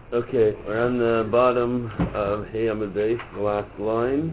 Okay, we're on the bottom of Hey Amud Beis, the last line.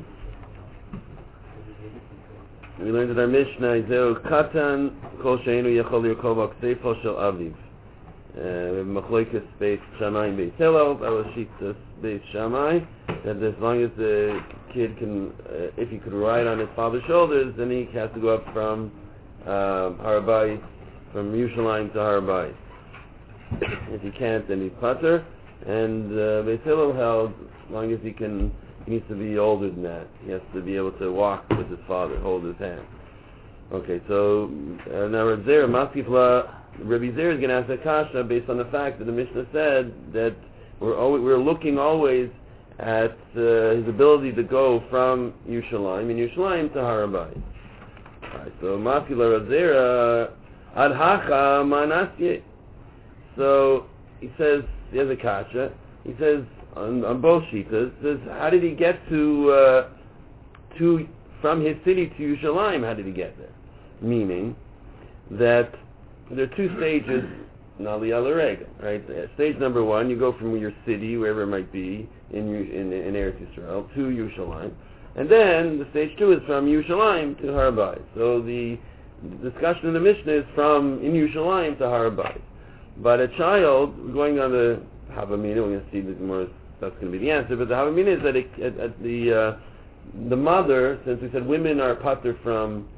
We learned that our Mishnah Zeu Katan Kol Sheinu Yechol Yirkov Aksefo Shel Aviv. We have Machloekes Beis Shammai and Beis Hillel. That was Shitas Beis Shammai. That as long as the kid can, if he could ride on his father's shoulders, then he has to go up from Har Bayis, from Yerushalayim to Har Bayis. If he can't, then he's pater. And Beis Hillel held, as long as he needs to be older than that. He has to be able to walk with his father, hold his hand. Okay, so now Rabbi Zer is going to ask a kasha based on the fact that the Mishnah said that we're looking always at his ability to go from Yerushalayim to Har Bayis. Alright, so Mafila Rabbi Zer ad hacha manasye. So he says, he has a kasha. He says on both shitas, says how did he get to from his city to Yerushalayim? How did he get there? Meaning that there are two stages in Aliyah L'Regel, right? Stage number one, you go from your city, wherever it might be in Eretz Yisrael, to Yerushalayim, and then the stage two is from Yerushalayim to Har Bayis. So the discussion in the Mishnah is from in Yerushalayim to Har Bayis. But a child going on the Havamina, we're going to see the more. That's going to be the answer. But the Havamina is that the mother, since we said women are pater from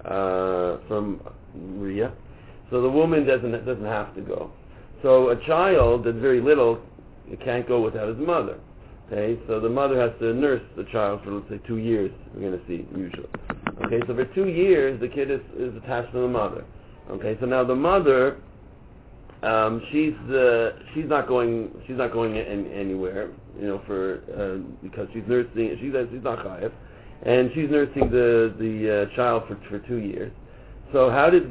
Riyah, so the woman doesn't have to go. So a child that's very little, it can't go without his mother. Okay, so the mother has to nurse the child for, let's say, 2 years. We're going to see usually. Okay, so for 2 years the kid is attached to the mother. Okay, so now the mother. She's not going anywhere, because she's nursing. She's not chayav, and she's nursing the child for 2 years. So how did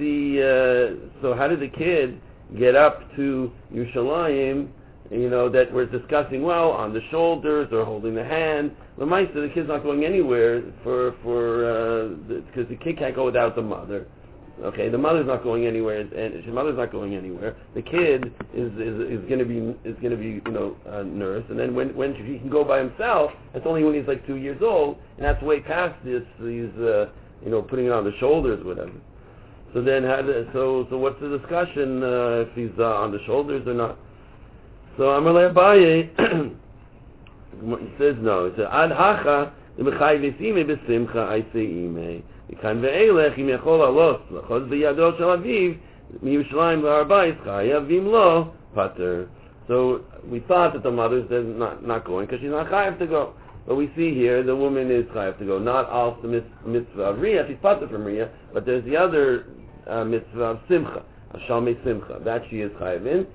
the kid get up to Yerushalayim? That we're discussing on the shoulders or holding the hand. The kid's not going anywhere because the kid can't go without the mother. Okay, the mother's not going anywhere, and the mother's not going anywhere. The kid is going to be nursed, and then when he can go by himself, that's only when he's like 2 years old, and that's way past these putting it on the shoulders or whatever. So then so what's the discussion if he's on the shoulders or not? So Amalei Abaye he says no. He says ad hacha l'mechai v'sime b'simcha aisei imei. Kan ve'elech im yachol alos l'chod b'yado shel aviv miyushalayim l'Har Bayis chayav v'im lo pater. So we thought that the mother's not going because she's not chayav to go, but we see here the woman is chayav to go. Not all the mitzvah of riyah, she's pater from riyah, but there's the other mitzvah of simcha, of shalmei simcha, that she is chayav in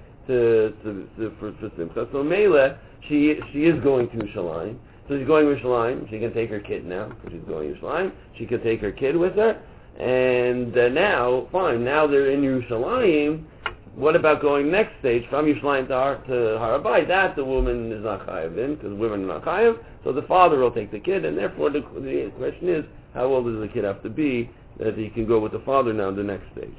for simcha. So Meileh, she is going to Yerushalayim. So she's going to Yerushalayim. She can take her kid now because she's going to Yerushalayim. She can take her kid with her, and now, fine. Now they're in Yerushalayim. What about going next stage from Yerushalayim to Har Bayis? That the woman is not chayav in because women are not chayav. So the father will take the kid, and therefore the question is, how old does the kid have to be that he can go with the father now in the next stage?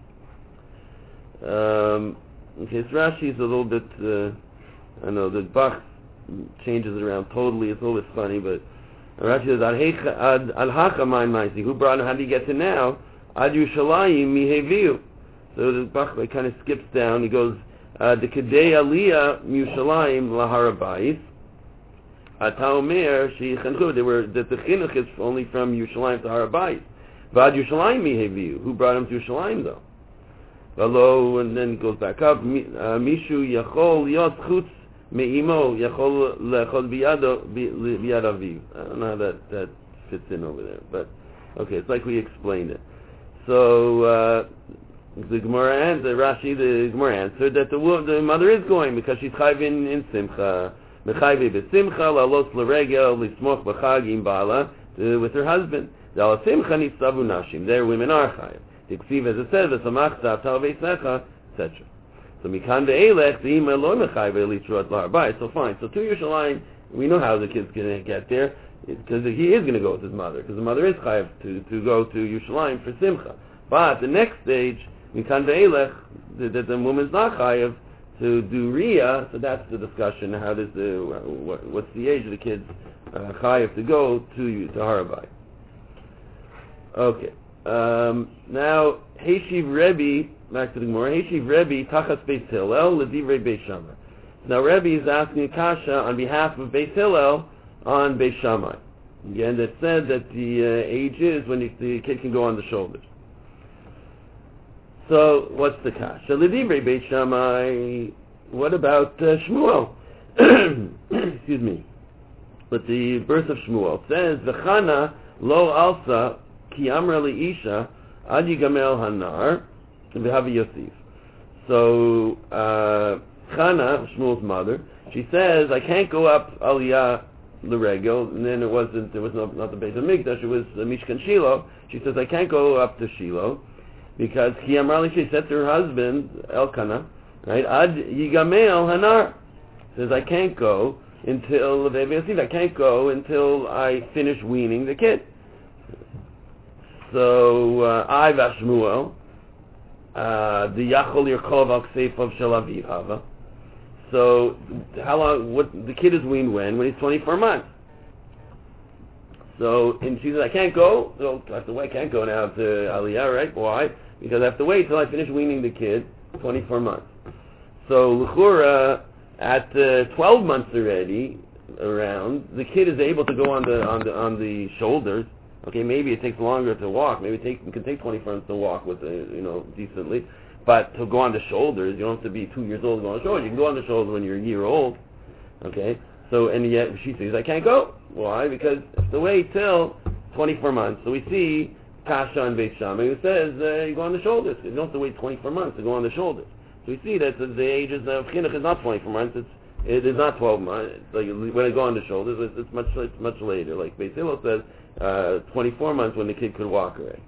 Okay, so Rashi is a little bit. I know the Bach changes it around totally. It's a little bit funny, but Rashi says al hacha mein ma'isi. Who brought him? How did he get to now? Ad Yerushalayim miheviu. So the Bach kind of skips down. He goes the kedei aliyah Yerushalayim lahar Bayis. Ata omer sheyichanchu. The chinuch is only from Yerushalayim to Har Bayis. Vad Yerushalayim miheviu. Who brought him to Yerushalayim though? Hello, and then it goes back up. Mishu yachol yos chutz me'imo yachol lechol biyad aviv. I don't know how that fits in over there, but okay, it's like we explained it. So the Gemara answered, the Gemara answered that the mother is going because she's chayv in simcha, mechayve b'simcha lalos l'regel lismoch b'chag im bala with her husband. Dal simcha nitzavu nashim. There women are chayv. The Ksiv, as it says, v'samachta avtal v'eisecha, etc. So mikan ve'elech v'ima lo mechayve l'itruat l'Har Bayis. So fine. So to Yerushalayim, we know how the kid's going to get there because he is going to go with his mother because the mother is chayav to go to Yerushalayim for simcha. But the next stage, mikan ve'elech, that the woman's not chayav to do Riyah, so that's the discussion. How does what's the age of the kids chayav to go to Harabai? Okay. Now Heishiv Rebbe, back to the Gemara. Heishiv Rebbe tachas Beis Hillel l'divrei Beis Shammai. Now Rebbe is asking a kasha on behalf of Beis Hillel on Beis Shammai. Again, that said that the age is when the kid can go on the shoulders. So, what's the kasha? L'divrei Beis Shammai, what about Shmuel? Excuse me. But the verse of Shmuel says, V'chana lo alsa ki amra li'isha ad yigamel hanar v'havi Yosef. So, Chana, Shmuel's mother, she says, I can't go up Aliyah L'Regel, and then it was not the Beis HaMikdash, it was Mishkan Shiloh. She says, I can't go up to Shiloh, because Ki Amrali, she said to her husband, Elkanah, right, Ad Yigamel Hanar, says, I can't go until I finish weaning the kid. So, I Vashmuel, the Yachol Yerkov Al Kseifav Shel Aviv Hava. So, how long? What the kid is weaned when he's 24 months. So, and she says, I can't go. So I have to wait. I can't go now to Aliyah, right? Why? Because I have to wait till I finish weaning the kid, 24 months. So, L'chura, at 12 months already, around, the kid is able to go on the shoulders. Okay, maybe it takes longer to walk. Maybe it can take 24 months to walk with decently. But to go on the shoulders, you don't have to be 2 years old to go on the shoulders. You can go on the shoulders when you're a year old. Okay, so and yet she says I can't go. Why? Because I have to wait till 24 months. So we see Kasha and Beis Shammai who says you go on the shoulders. You don't have to wait 24 months to go on the shoulders. So we see that the age of chinuch is not 24 months. It is not 12 months. Like when I go on the shoulders, it's much later. Like Beis Hillel says, 24 months when the kid could walk already.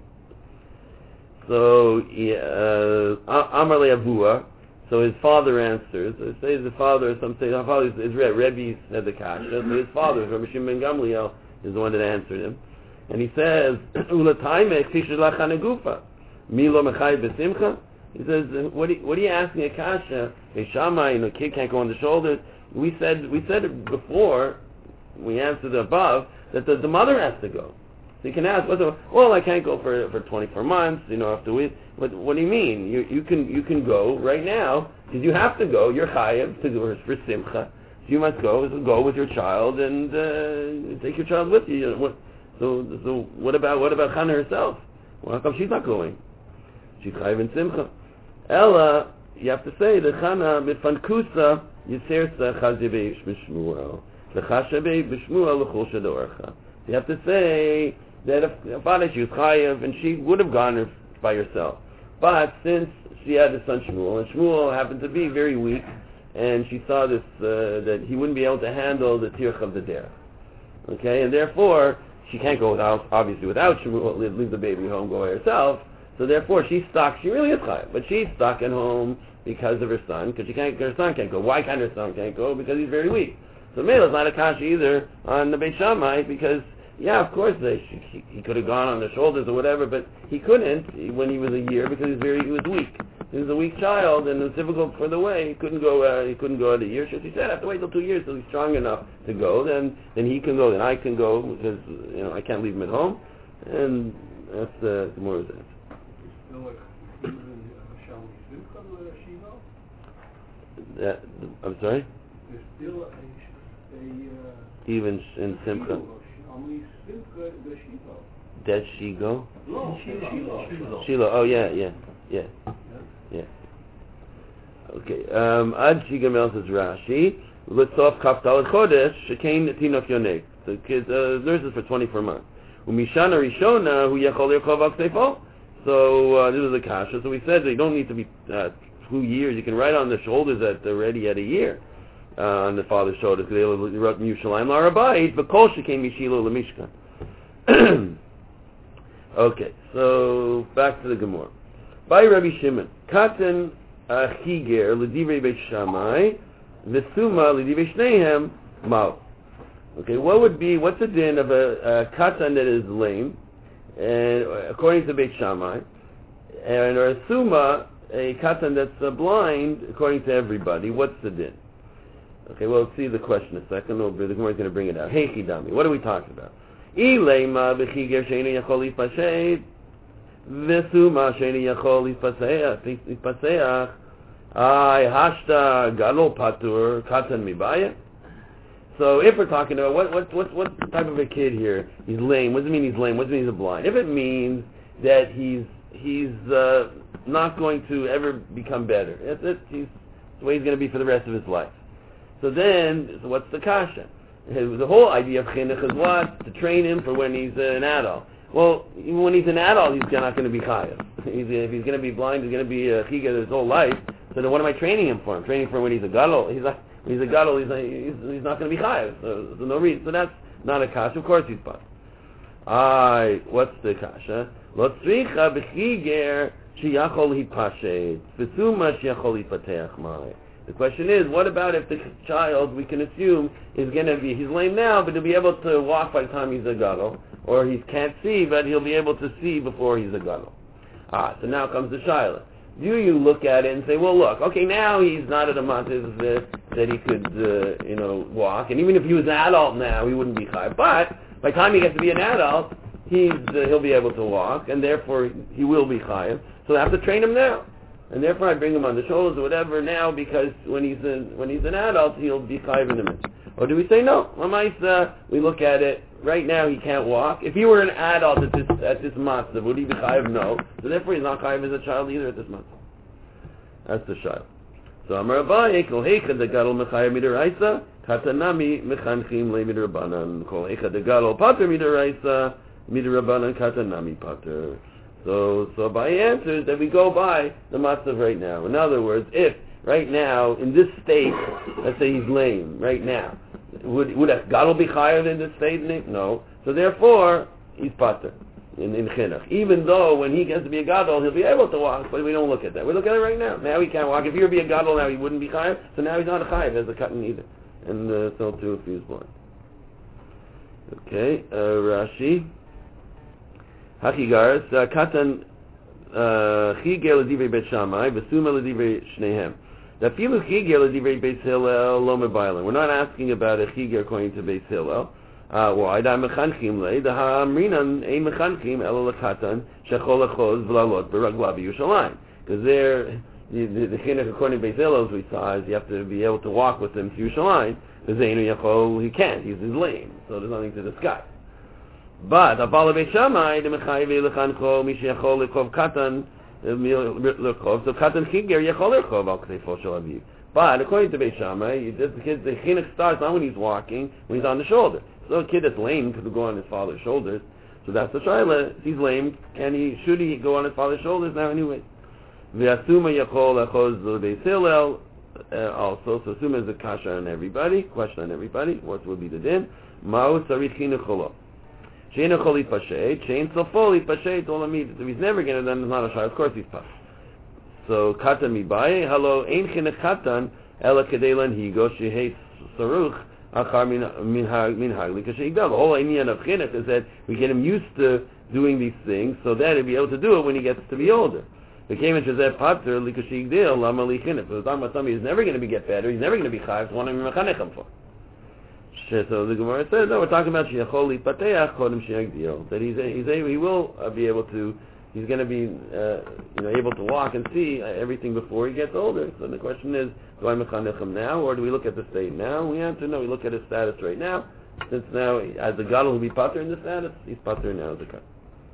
So Amar le'Avua. So his father answers. It says the father. Some say the father is Rebbe said the kasha. So his father, Rabbi Shimon ben Gamliel, is the one that answered him, and he says Ulatayme Kshishlach Hanegufa Milo Mechai Besimcha. He says, what are you asking a kasha? Beis Shammai, a kid can't go on the shoulders. We said it before. We answered above that the mother has to go. So you can ask, well, I can't go for 24 months, after we. What do you mean? You can go right now because you have to go. You're chayav to go for simcha. So you must go with your child and take your child with you. So what about Chana herself? Well, how come she's not going? She's chayav in simcha. Ella, you have to say the Chana mitfankusa yisersa chazibeish b'shmuel lechashabei b'shmuel l'chol shadorcha. You have to say that if Father she was chayav and she would have gone by herself, but since she had the son Shmuel and Shmuel happened to be very weak, and she saw this that he wouldn't be able to handle the tirch of the derech, okay, and therefore she can't go obviously without Shmuel, leave the baby home, go by herself. So therefore she's stuck. She really is chayav, but she's stuck at home because of her son, because her son can't go. Why can't her son can't go? Because he's very weak. So Mela's not a kasha either on the Beis Shammai because. Yeah, of course, he could have gone on the shoulders or whatever, but he couldn't when he was a year because he was weak. He was a weak child, and it was difficult for the way. He couldn't go at a year. So she said, I have to wait till 2 years till he's strong enough to go. Then he can go. Then I can go because I can't leave him at home. And that's the Gemara's answer. Still like even Simcha I'm sorry. There's still a even in Simcha. Only Simcha the Shiva. Dead Shigo? No, Shiloh. Shiloh. Oh yeah. Okay. Ad Shigamel says Rashi. L'tzof Kaftal Chodesh Shekain Tinok Yonek. The kids nurses for 24 months. Umishana Rishona Hu Yachol Yerkov Al Kseifav. So this is a kasha. So we said that you don't need to be 2 years. You can write on the shoulders already at a year. On the father's shoulders, because they wrote Yerushalayim L'Harabayit, but Kol Shekain Mishilo L'Mishkan. Okay, so back to the Gemara. By Rabbi Shimon, Katan Chiger L'Divrei Beis Shammai, V'Suma L'Divrei Shneihem Mal. Okay, what's the din of a Katan that is lame, and according to Beis Shammai, and or a Suma a katan that's blind, according to everybody, what's the din? Okay, well, let's see the question a second. The Gemara is going to bring it out. Hey, Chidami, what are we talking about? Ilema b'chiger she'enu yachol lifashed v'suma she'enu yachol lifaseach ay hashta galo patur katan mibaya. So if we're talking about what type of a kid here, he's lame. What does it mean he's lame? What does it mean he's blind? If it means that he's not going to ever become better, that's it. He's the way he's going to be for the rest of his life. So what's the kasha? The whole idea of chinuch is what? To train him for when he's an adult. Well, even when he's an adult, he's not going to be chayav. If he's going to be blind, he's going to be a chiga his whole life. So then what am I training him for? I'm training him for when he's a gadol. When he's a gadol, he's not going to be chayav. So no reason. So that's not a kasha. Of course he's part. What's the kasha? Lo tzricha b'chiger sheyachol hipashed v'suma sheyachol hipateach mai. The question is, what about if the child, we can assume, is going to be, he's lame now, but he'll be able to walk by the time he's a gadol, or he can't see, but he'll be able to see before he's a gadol. So now comes the shaila. Do you look at it and say, well, look, okay, now he's not at a matzah that he could, walk, and even if he was an adult now, he wouldn't be chayav. But by the time he gets to be an adult, he'll be able to walk, and therefore he will be chayav. So I have to train him now. And therefore I bring him on the shoulders or whatever now, because when he's an adult, he'll be chayav in the mitzvah. Or do we say no? We look at it, right now he can't walk. If he were an adult at this matzah, would he be chayav? No. So therefore he's not chayav as a child either at this matzah. That's the child. So Amar Abaye, Kol Heicha de Gadol Mechayav Midaraisa, Katanami Mechanchim Le Midarabanan, Kol Heicha de Gadol Pater Midaraisa, Midarabanan Katanami Pater. So Abaye answers that we go by the matzah right now. In other words, if right now, in this state, let's say he's lame, right now, would a gadol be chayav in this state? No. So therefore, he's pater in chinuch. Even though when he gets to be a gadol, he'll be able to walk, but we don't look at that. We look at it right now. Now he can't walk. If he would be a gadol now, he wouldn't be chayav. So now he's not a chayav as a katan either. And so too if he was blind. Okay, Rashi. Hachigaris katan chiger l'divrei bet Shammai v'suma l'divrei shnehem. The filu chiger l'divrei Beis Hillel lo mebaylan. We're not asking about a chiger according to Beis Hillel. Why? Da mechanchim le the ha'amrinan ein mechanchim elo l'katan shechol achoz v'lalot beraglav Yerushalayim. Because there, the chinuch according to Beis Hillel, as we saw, is you have to be able to walk with him to Yerushalayim. V'zeinu yachol, he can't. He's lame, so there's nothing to discuss. But Abala Beis Shammai the mechayiv lechancho mishayachol lekov katan lekov, so katan chiger yachol lekov al kseifo shel aviv. But according to Beis Shammai, the chinuch starts not when he's walking, when he's on the shoulder. So a kid that's lame could go on his father's shoulders. So that's the shaila. If he's lame, should he go on his father's shoulders now anyway? V'asuma yachol achoz Beis Hillel also. So asuma is a kasha on everybody, question on everybody. What would be the din? Ma'u sarich chinuch cholo. Shein choli pashet, shein sofoli pashet olamid. If he's never going to, then it's not a shaila. Of course he's pas. So katan mibaye, hello, ein chinuch katan ela kedelan higo shehei saruch. The whole inyan of chinuch is that we get him used to doing these things so that he'll be able to do it when he gets to be older. The came pater likashigdil lama li chinuch. So the talking about somebody who's never going to get better, he's never going to be chayav, so what am I mechanech him for? So the Gemara says, no, we're talking about sheyachol lipateach kodem sheyagdil, that he will be able to. He's going to be, able to walk and see everything before he gets older. So the question is, do I mechanech him now, or do we look at the state now? We answer no. We look at his status right now. Since now, as the gadol will be pater in the status, he's pater now as a gadol.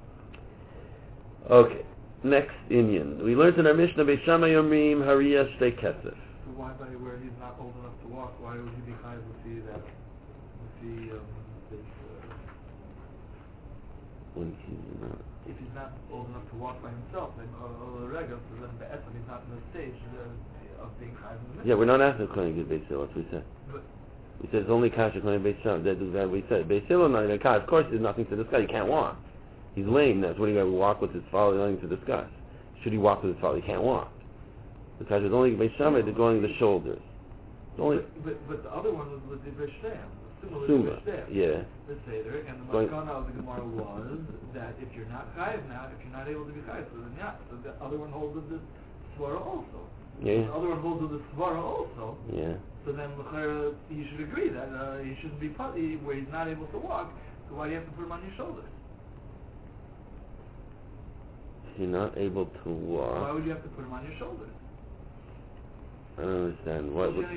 Okay, next inyan. We learned in our Mishnah, Beis Shammai Yomrim Hariya Shtei Kesef. So why, by where he's not old enough to walk, why would he be kind with when he's not? If he's not old enough to walk by himself, then he's not in the stage of being chayav in the mitzvah. Yeah, we're not asking according to Beis Hillel, that's what we said. We said it's only kasha according to Beis Shammai. That's what we said. Beis Hillel, not in a kasha. Of course, there's nothing to discuss. He can't walk. He's lame. That's what he got to walk with his father. Nothing to discuss. Should he walk with his father? He can't walk. The kasha is only Beis Shammai. They're going the shoulders. But the other one was the Bishtam. Suma, yeah. The Seder, and the Maskana of the Gemara was that if you're not chayav now, if you're not able to be chayav, so then yeah. So the other one holds of this svara also. Yeah. The other one holds with the svara also. Yeah. So then you should agree that he shouldn't be where he's not able to walk. So why do you have to put him on your shoulders? You're not able to walk. Why would you have to put him on your shoulders? I don't understand. What? So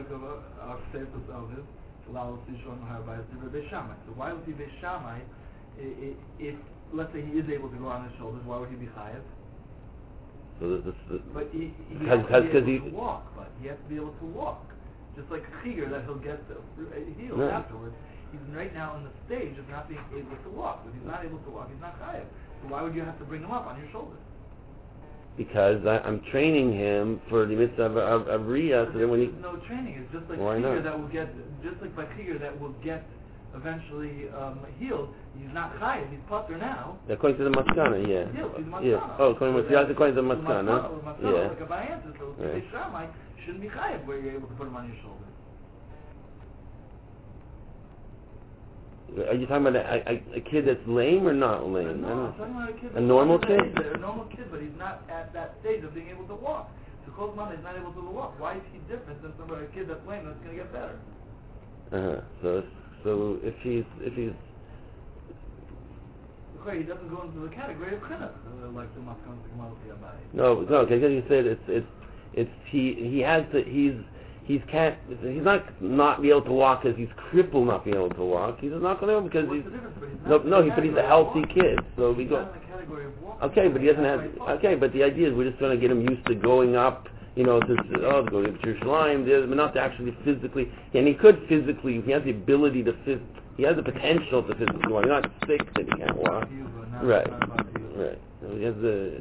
why would he be Shammai if, let's say, he is able to go on his shoulders? Why would he be chayav? So this But he has to be able to walk. But he has to be able to walk, just like a chigger that he'll get healed afterwards. He's right now in the stage of not being able to walk. If he's not able to walk, he's not chayav. So why would you have to bring him up on your shoulders? Because I'm training him for the mitzvah of Riyah. So then when there's no training. It's just like chigger that will get, just like by chigger that will get eventually healed. He's not chayav. He's putter now. According to the maskana, yeah. He's maskana. Yeah. Oh, according to the maskana. Yeah. Like a bayantis, so the Shammai shouldn't be chayav where you're able to put him on your shoulders. Are you talking about a kid that's lame or not lame? No, I'm talking about a kid. A normal kid? A normal kid, but he's not at that stage of being able to walk. So Kozman is not able to walk. Why is he different than somebody, a kid that's lame that's going to get better? So if he's okay, he doesn't go into the category of chinuch, like the maskana to Abai. No, because you said he's not be able to walk because he's crippled, not being able to walk. He's not going to because he's a healthy kid. So we go. Okay, but he doesn't have. Okay, but the idea is we're just going to get him used to going up. To go to Yerushalayim, but not to actually physically. And he could physically. He has the ability to. He has the potential to physically walk. He's not sick that he can't walk. Right. So he has the.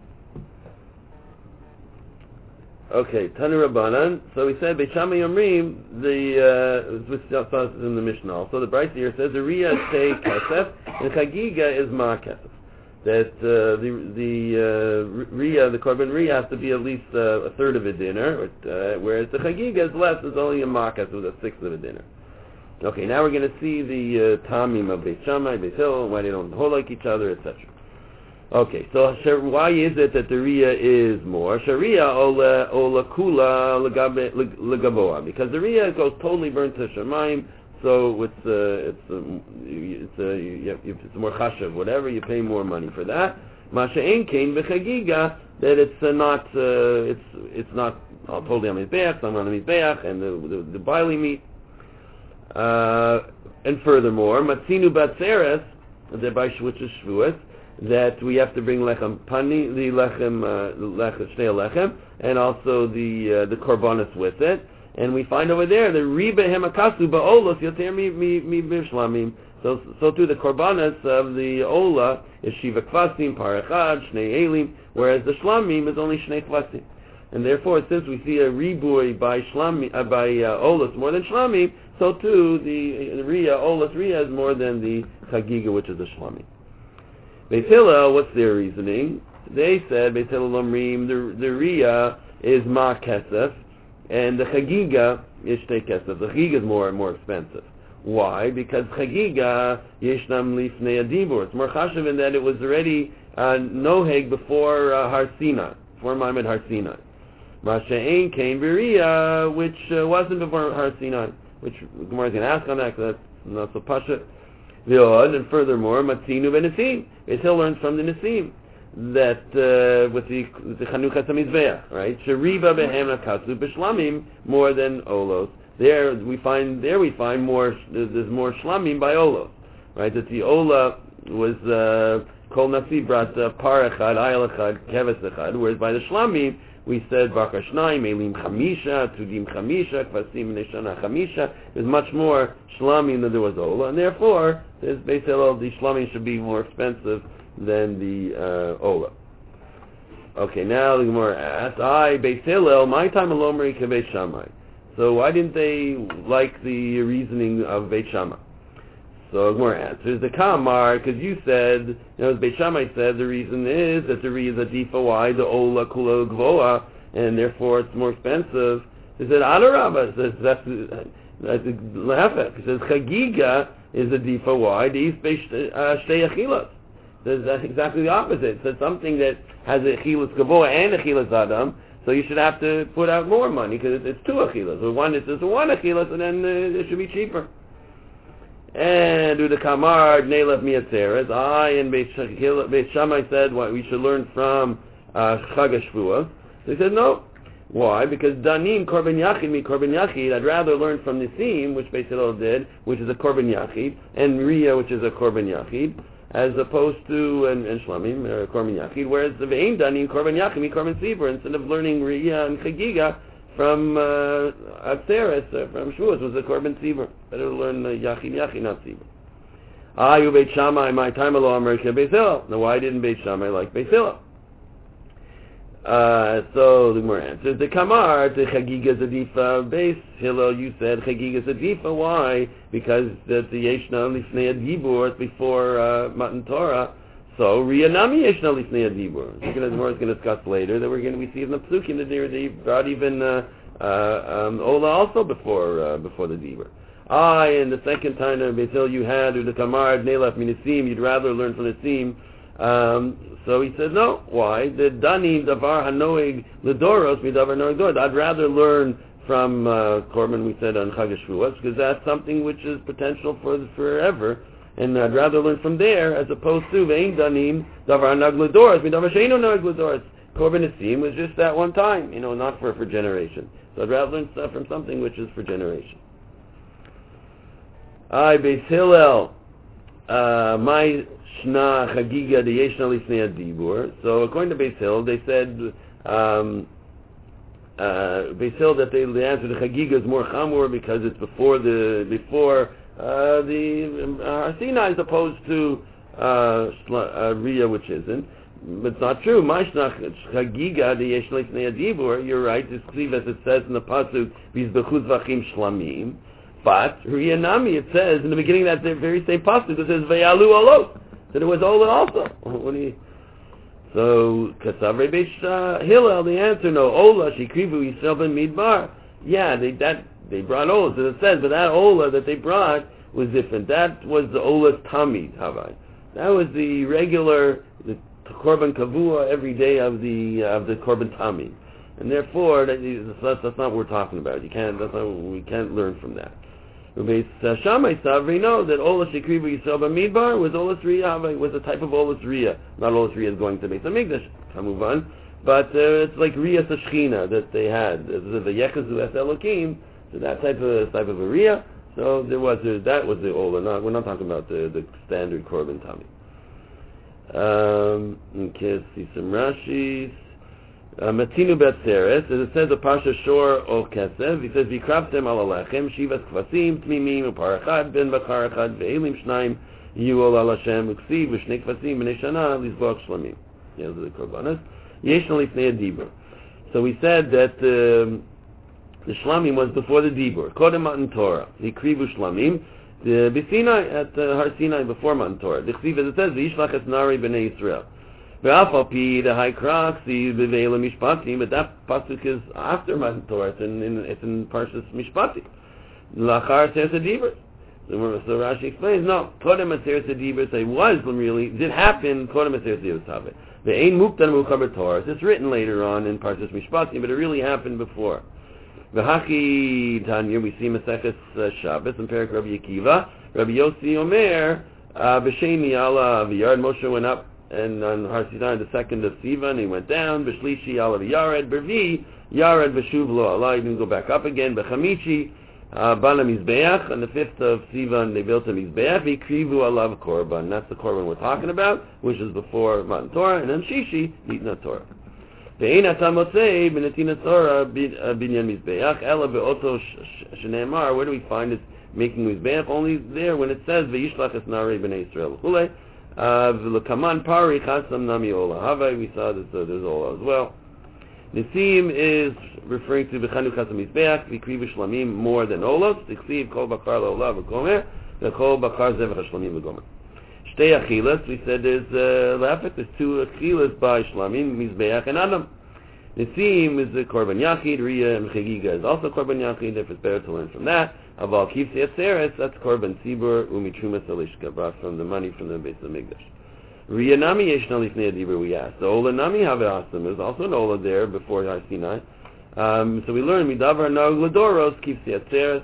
Okay, Tanu Rabbanan. So we said Beit Shammai Yomrim, which is in the Mishnah. So the Brisa here says the Riyah is Tei Kesef and Chagiga is Ma Kesef. That the Riyah, the Korban Riyah, has to be at least a third of a dinner, whereas the Chagiga is less. It's only a Ma Kesef, with a sixth of a dinner. Okay, now we're going to see the Tamim of Beit Shammai, Beit Hillel, why they don't hold like each other, etc. Okay, so why is it that the Riyah is more? Sharia ola kula legaboa, because the Riyah goes totally burnt to Shemaim, so it's more chashav, whatever, you pay more money for that. Masha ein kain b'chagiga, that it's not totally on mizbeach, some on the mizbeach, and the barley meat. And furthermore, matzinu batzeres, which is shvuas, that we have to bring lechem pani, the lechem shnei lechem, and also the korbanos with it. And we find over there the riba hemakasu ba'olos yoter mi b'shlamim. So too the korbanos of the ola is shiva kvasim, parachad, shnei elim, whereas the shlamim is only shnei kvasim. And therefore, since we see a ribui by olos more than shlamim, so too the olos riyah is more than the chagiga, which is the shlamim. Beit Hillel, what's their reasoning? They said Beit Hillel Omrim, the Riyah is Ma Kesef, and the Chagiga is Shtei Kesef. The Chagiga is more expensive. Why? Because Chagiga Yeshnam Lifnei Adibur. It's more chashav in that it was already noheg before Har Sinai, before Ma'amad Har Sinai. Masha Ein Kain B'Riyah, which wasn't before Har Sinai, which Gemara is going to ask on that, because that's not so pasha. And furthermore, Matzinu ben-Nesim. Beit Hillel learns from the Nesim that with the Chanukas HaMizbeach, right? Sheriba behem nakasu b'shlamim more than olos. There we find more. There's more shlamim by olos, right? That the ola was kol nasi brought par echad, ayal echad, keves echad, whereas by the shlamim we said Bakar Shnayim, Elim Chamisha, Tudim Chamisha, Kvasim Neshana Chamisha. There's much more Shlamim than there was Ola, and therefore, there's Beit Hillel, the Shlamim should be more expensive than the Ola. Okay, now the Gemara asks, Beit Hillel, my time alomri ke Beit Shammai. So why didn't they like the reasoning of Beit Shammai? So Gemara answers the Kamar, because you said, as Beit Shammai said, the reason is that the Riyah is a difa, why the Ola Kula Gvoa, and therefore it's more expensive. He said, Adarabba, that's Lehefek. He says, Chagiga is a difa, why? The East Shtei Achilas. says that's exactly the opposite. It says something that has a Achilas Gavoa and a Achilas Adam, so you should have to put out more money because it's two Achilas. So one, it's just one Achilas, and then it should be cheaper. And do the Kamar Neilef Miatzeres. I and Beit Shammai said what we should learn from Chag HaShavuos. So he said no. Why? Because Danim Korban Yachid mi Korban Yachid. I'd rather learn from Nisim, which Beit Hillel did, which is a Korban Yachid, and Riyah, which is a Korban Yachid, as opposed to and Shlamim Korban Yachid. Whereas the Ve'ein Danim Korban Yachid mi Korban Tzibur. Instead of learning Riyah and Chagiga from Atzeres, from Shavuos, was a Korban Tzibur. Better to learn Yachid, not Tzibur. You Beit Shammai, my time alo America Beit Hillel. Now why didn't Beit Shammai like Beit Hillel? So the Gemara answers, the Kamar, the Chagiga Zadifa, Beit Hillel, you said Chagiga Zadifa. Why? Because the Yeshna Lifnei Adibur before Matan Torah. So Riyanami Yeshna Lifnei Adibur. The Gemara is going to discuss later that we see in the Psukim that they brought even Ola also before the Dibur. And the second time in Beit Hillel you had the Kamar Neilef Minisim. You'd rather learn from Nisim. So he says no. Why? The Danim Davar Hanoig Ledoros Midavar Noig Doros. I'd rather learn from Korban, we said on Chag HaShavuos, because that's something which is potential for forever, and I'd rather learn from there as opposed to Ve'ein Danim Davar Hanoig Ledoros Midavar Sheino Noig Ledoros. Korban Nisim was just that one time, not for generation. So I'd rather learn stuff from something which is for generation. Beit Hillel, my Shna Chagiga the Yeshna Lifnei Adibur. So according to Beit Hillel, they said Beit Hillel that the answer to Chagiga is more chamor because it's before the Har Sinai as opposed to Riyah, which isn't. But it's not true. My Shna Chagiga the Yeshna Lifnei Adibur. You're right. It's clear as it says in the pasuk Vizbechuz Vachim Shlamim. But Riyah Nami, it says in the beginning of that very same pasuk, it says Vayalu Olot. So there was Ola also. So Kasav Beit Hillel, the answer no. Ola Shikrivu Yisrael ben Midbar. Yeah, they brought Ola. So it says, but that Ola that they brought was different. That was the Ola Tamid Havai. That was the regular the Korban Kavua every day of the Korban Tamid, and therefore that's not what we're talking about. We can't learn from that. Beit Shammai Savri know that Olas Shekrivu Yisrael B'Midbar was Olas Riyah, was a type of Olas Riyah. Not Olas Riyah is going to Beit HaMikdash, Kamuvan, but it's like Riyah Sashchina that they had. The Yechazu Es Elokim, so that type of a Riyah. So that was the Ola. We're not talking about the standard Korban Tami. Okay, see some Rashis. Matinu Betzeres, as it says, a Parsha Shor O Kesev, he says, Vikraftem al Alechem, Shivas Kvasim, Tmimim, Uparachad, Ben Bakarachad, Ve'elim Shnaim, Yuol al Hashem, Uksiv, V'shnei Kvasim, B'nei Shana, Lizbok Shlamim. Those are the Korbanos. Yesh Lifnei Dibur. So we said that the Shlamim was before the Dibur. Kodem Matan Torah, Vikrivu Shlamim, the B'Sinai, at Har Sinai, before Matan Torah. The Chsiv, as it says, V'yishlach es Nari B'nei Yisrael. The high cross, the Ve'elim Mishpati, but that pasuk is after Matan Torah. It's in Parshas Mishpati. Lachar Seres Adibur. So Rashi explains, no, Kodem Seres Adibur, did happen, Kodem Seres Adibur. The Ein Muktan Muchaber Torah. It's written later on in Parshas Mishpati, but it really happened before. The Haki Tanya, we see Maseches Shabbos in Perek Rabbi Akiva. Rabbi Yossi Omer, B'Sheni Ala V'Yard, Moshe went up, and on Har Sinai, the 2nd of Sivan, he went down. B'Shlishi Alav Yared, Bervi Yared V'Shuv Lo Allah. He didn't go back up again. B'Chamishi Bana Mizbeach. On the 5th of Sivan, they built a Mizbeach. V'Krivu Alav Korban. That's the Korban we're talking about, which is before Matan Torah. And then Shishi Nitna Torah. Ve'ein Atam Motzei B'Netina Torah Binyan Mizbeach. Ela Be'oto Shneimar. Where do we find this making Mizbeach? Only there when it says V'Yishlach Es Nari B'nei Yisrael L'Chulei. V'lekaman pari chasam nami ola. Havai, we saw that there's ola as well. Nisim is referring to b'chanu chasam mizbeach, v'krivu shlamim more than olos. T'chsiv kol bakar la'ola v'gomer, v'kol bakar zevach shlamim v'gomer. Shtei achilas, we said there's two achilas by shlamim, mizbeach and adam. Nisim is the korban yachid, Riyah and Chagiga is also korban yachid, if it's better to learn from that. Aval Kivsei Atzeres, that's korban tzibur, umitrumas alishka, brought from the money from the Beis HaMikdash. Riya Nami Yeshna Lifnei Adibur, we asked. So Ola Nami Have Asim, there's also an Ola there before Har Sinai. So we learned Midavar Nog Ladoros keeps the Atzeres.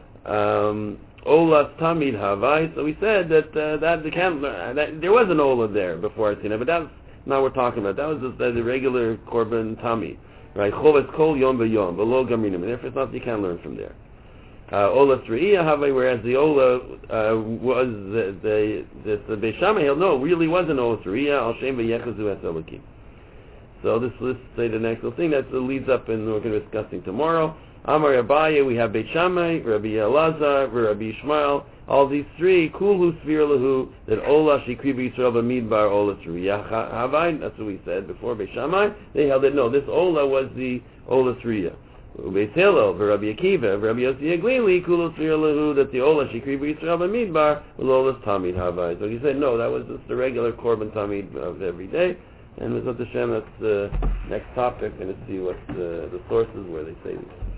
Olas Tamid Havai. So we said that that they can't that there was an Ola there before Har Sinai, but that's not what we're talking about. That was just the regular Korban Tamid, right? Chovas Kol Yom B'Yom V'Lo Gaminim. And therefore, it's not that you can't learn from there. Ola Sriya Havai, whereas the Ola was the Beis Shammai held, no, it really was an Ola Sriya Al Shem V'Yechazu Es Elokim. So this, let's say the next little thing that leads up, and we're going to be discussing tomorrow. Amar Abaye, we have Beit Shammai, Rabbi Elazar, Rabbi Ishmael. All these three, Kulu Svir Lahu, that Ola Shikri B'Yisrael B'Midbar Ola Sriya Havai. That's what we said before. Beit Shammai, they held that no, this Ola was the Ola Sriya. Beit Hillel, Rabbi Akiva, Rabbi Yossi Aglili, Kulu Svir Lahu, that the Ola Shikri B'Yisrael B'Midbar was Ola Tamid Havai. So he said no, that was just the regular Korban Tamid of every day. And Mizot Hashem, that's the next topic, and to see what the sources where they say these.